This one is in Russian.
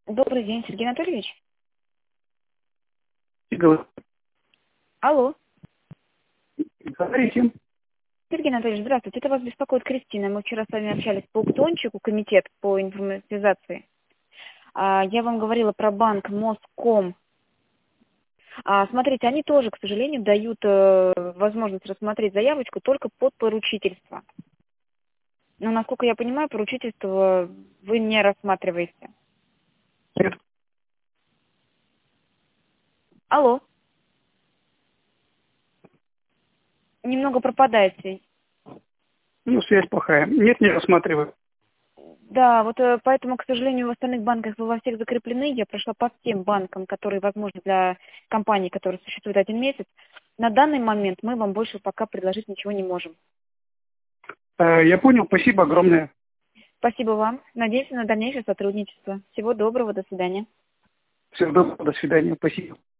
Добрый день, Сергей Анатольевич. Говорите. Алло. Сергей Анатольевич, здравствуйте. Это вас беспокоит Кристина. Мы вчера с вами общались по аукциончику, комитет по информатизации. Я вам говорила про банк Моском. Смотрите, они тоже, к сожалению, дают возможность рассмотреть заявочку только под поручительство. Но, насколько я понимаю, поручительство вы не рассматриваете. Нет. Алло. Немного пропадаете. Связь плохая. Нет, не рассматриваю. Да, вот поэтому, к сожалению, в остальных банках вы во всех закреплены. Я прошла по всем банкам, которые возможны для компаний, которые существуют 1 месяц. На данный момент мы вам больше пока предложить ничего не можем. Я понял. Спасибо огромное. Спасибо вам. Надеюсь на дальнейшее сотрудничество. Всего доброго. До свидания. Всего доброго. До свидания. Спасибо.